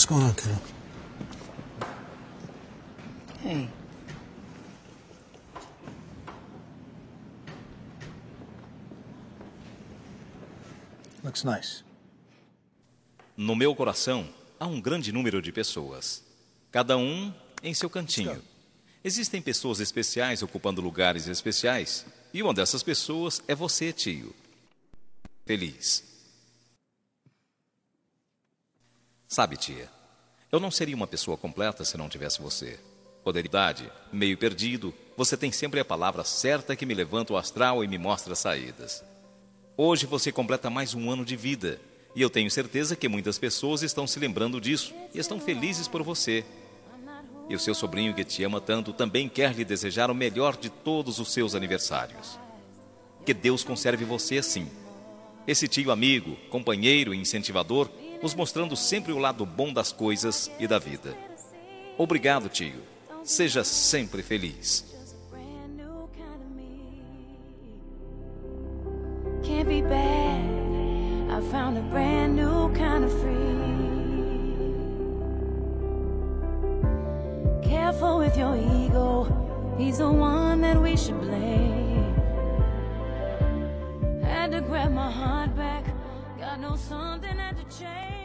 What's going on, Carol? Hey. Looks nice. No meu coração, há um grande número de pessoas. Cada um em seu cantinho. Existem pessoas especiais ocupando lugares especiais. E uma dessas pessoas é você, tio. Feliz. Sabe, tia, eu não seria uma pessoa completa se não tivesse você. Poderidade, meio perdido, você tem sempre a palavra certa que me levanta o astral e me mostra saídas. Hoje você completa mais um ano de vida. E eu tenho certeza que muitas pessoas estão se lembrando disso e estão felizes por você. E o seu sobrinho que te ama tanto também quer lhe desejar o melhor de todos os seus aniversários. Que Deus conserve você assim. Esse tio amigo, companheiro e incentivador, nos mostrando sempre o lado bom das coisas e da vida. Obrigado, tio. Seja sempre feliz. Can't be bad. I found a brand new kind of free. Careful with your ego. He's the one that we should blame. Had to grab my heart back. God knows something had to change.